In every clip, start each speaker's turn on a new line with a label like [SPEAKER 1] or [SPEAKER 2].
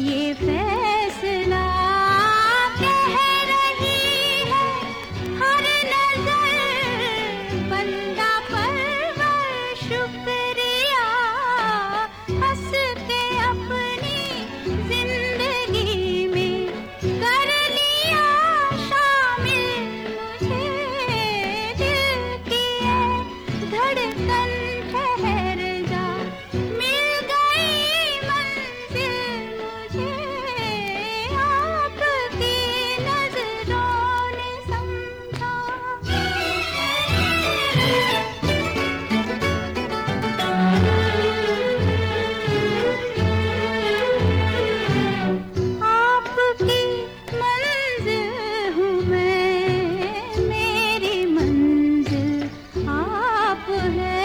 [SPEAKER 1] ये फैसला कह रही है हर नजर, बंदा परवर शुक्रिया हंस के अपनी जिंदगी में कर लिया शामिल मुझे। दिल की है धड़कन ठहर जा, मिल गई मंजिल मुझे, आपकी नजरों ने समझा। आपकी मंजिल हूँ मैं, मेरी मंजिल आप है।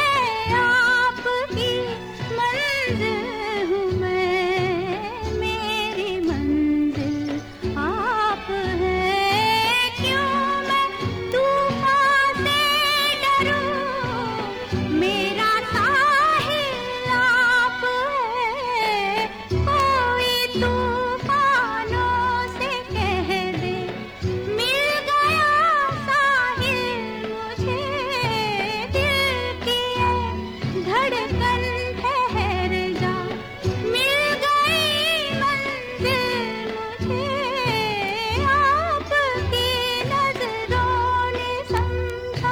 [SPEAKER 1] आपकी मंजिल हूँ मैं, मेरी मंजिल आप है। क्यों मैं तूफान से डरूं, मेरा साहिल आप है। कोई तूफानों से कह दे, मिल गया साहिल मुझे। दिल की है धड़कन ठहर जा, मिल गई मंजिल मुझे, आपकी नजरों ने समझा।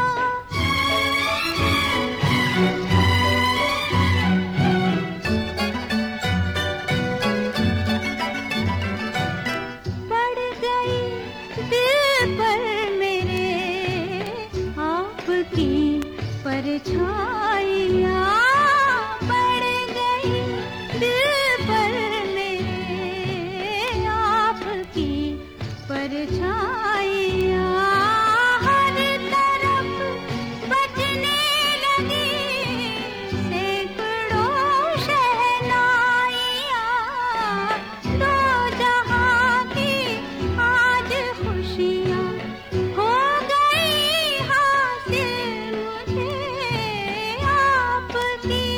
[SPEAKER 1] पड़ गई दिल पर मेरे आपकी परछाइयाँ, पड़ गई दिल पर मेरे आपकी परछाइयाँ। हर तरफ बजने लगी सैकड़ों शहनाइयाँ। दो जहां की आज खुशियाँ हो गई हासिल मुझे, आपकी